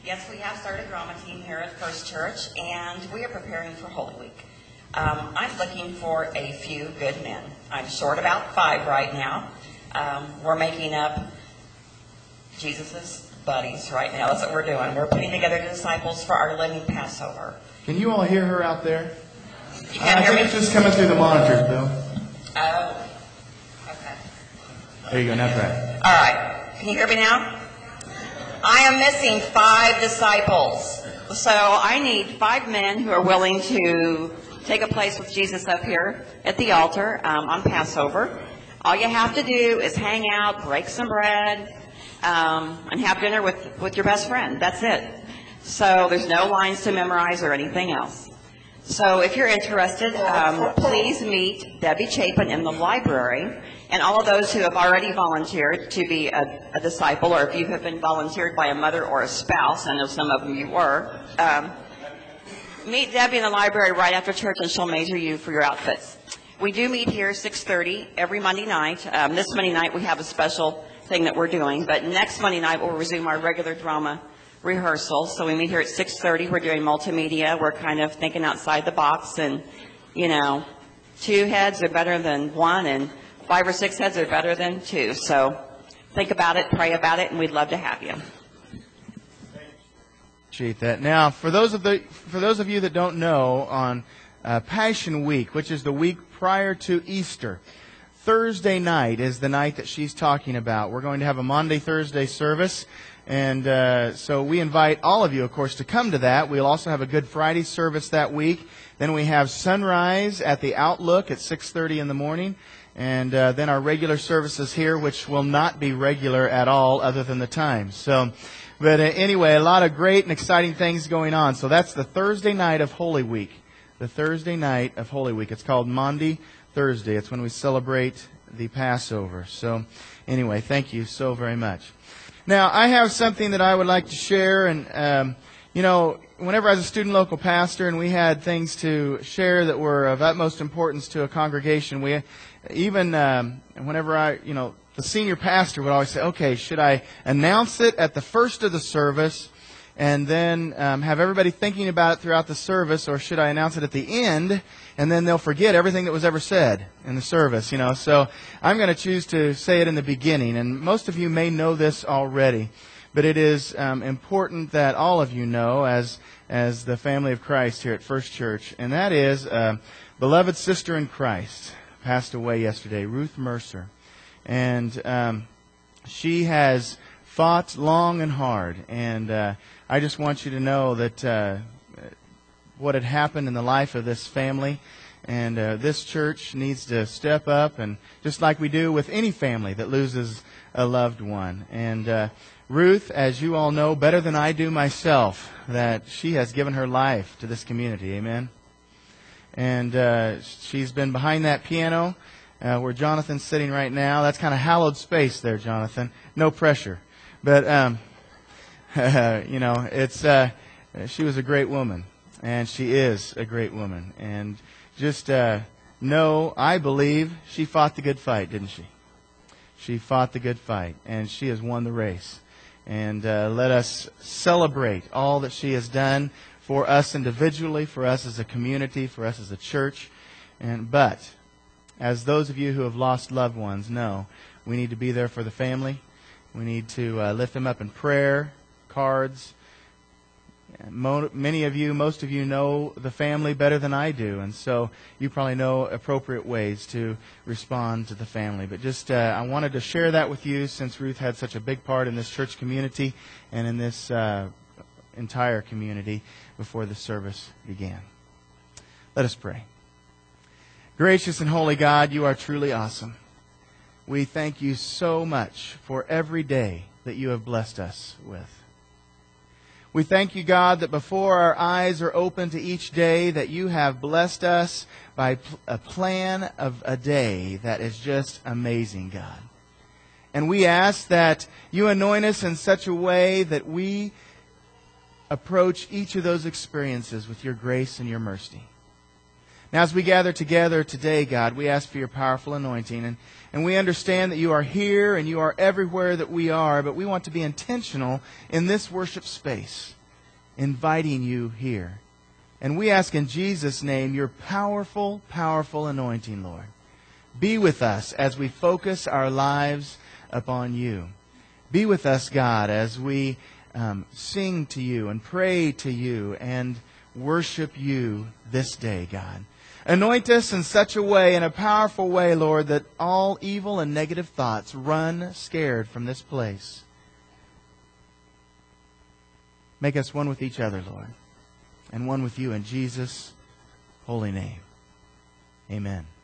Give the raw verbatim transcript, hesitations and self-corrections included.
Yes, we have started a drama team here at First Church, and we are preparing for Holy Week. Um, I'm looking for a few good men. I'm short about five right now. Um, we're making up Jesus' buddies right now. That's what we're doing. We're putting together the disciples for our living Passover. Can you all hear her out there? You can't I hear think me? it's just coming through the monitors, Bill. Oh, okay. There you go. Now try. All right. Can you hear me now? I am missing five disciples. So I need five men who are willing to take a place with Jesus up here at the altar um, on Passover. All you have to do is hang out, break some bread, um, and have dinner with, with your best friend. That's it. So there's no lines to memorize or anything else. So if you're interested, um, please meet Debbie Chapin in the library. And all of those who have already volunteered to be a, a disciple, or if you have been volunteered by a mother or a spouse, I know some of them you were, um, meet Debbie in the library right after church, and she'll measure you for your outfits. We do meet here six thirty every Monday night. Um, this Monday night we have a special thing that we're doing, but next Monday night we'll resume our regular drama rehearsal. So we meet here at six thirty. We're doing multimedia. We're kind of thinking outside the box, and, you know, two heads are better than one, and five or six heads are better than two. So think about it, pray about it, and we'd love to have you. Appreciate that. Now, for those of the for those of you that don't know, on uh, Passion Week, which is the week prior to Easter, Thursday night is the night that she's talking about. We're going to have a Monday, Thursday service, and uh, so we invite all of you, of course, to come to that. We'll also have a Good Friday service that week. Then we have sunrise at the Outlook at six thirty in the morning. And uh, then our regular services here, which will not be regular at all other than the time. So, but uh, anyway, a lot of great and exciting things going on. So that's the Thursday night of Holy Week. The Thursday night of Holy Week. It's called Maundy Thursday. It's when we celebrate the Passover. So anyway, thank you so very much. Now, I have something that I would like to share. And, um, you know, whenever I was a student local pastor and we had things to share that were of utmost importance to a congregation, we even um, whenever I, you know, the senior pastor would always say, okay, should I announce it at the first of the service and then um, have everybody thinking about it throughout the service, or should I announce it at the end and then they'll forget everything that was ever said in the service, you know? So I'm going to choose to say it in the beginning, and most of you may know this already, but it is um, important that all of you know as as the family of Christ here at First Church, and that is uh, beloved sister in Christ passed away yesterday, Ruth Mercer. And um, she has fought long and hard. And uh, I just want you to know that uh, what had happened in the life of this family. And uh, this church needs to step up, and just like we do with any family that loses a loved one. And uh, Ruth, as you all know better than I do myself, that she has given her life to this community. Amen. And uh, she's been behind that piano uh, where Jonathan's sitting right now. That's kind of hallowed space there, Jonathan. No pressure. But, um, you know, it's uh, she was a great woman. And she is a great woman. And just uh, know, I believe, she fought the good fight, didn't she? She fought the good fight. And she has won the race. And uh, let us celebrate all that she has done for us individually, for us as a community, for us as a church. And but, as those of you who have lost loved ones know, we need to be there for the family. We need to uh, lift them up in prayer, cards. Mo- many of you, most of you know the family better than I do, and so you probably know appropriate ways to respond to the family. But just, uh, I wanted to share that with you since Ruth had such a big part in this church community and in this uh, entire community before the service began. Let us pray. Gracious and holy God, you are truly awesome. We thank you so much for every day that you have blessed us with. We thank you, God, that before our eyes are open to each day, that you have blessed us by a plan of a day that is just amazing, God. And we ask that you anoint us in such a way that we approach each of those experiences with your grace and your mercy. Now, as we gather together today, God, we ask for your powerful anointing. And, and we understand that you are here and you are everywhere that we are, but we want to be intentional in this worship space, inviting you here. And we ask in Jesus' name your powerful, powerful anointing, Lord. Be with us as we focus our lives upon you. Be with us, God, as we um, sing to you and pray to you and worship you this day, God. Anoint us in such a way, in a powerful way, Lord, that all evil and negative thoughts run scared from this place. Make us one with each other, Lord, and one with you in Jesus' holy name. Amen.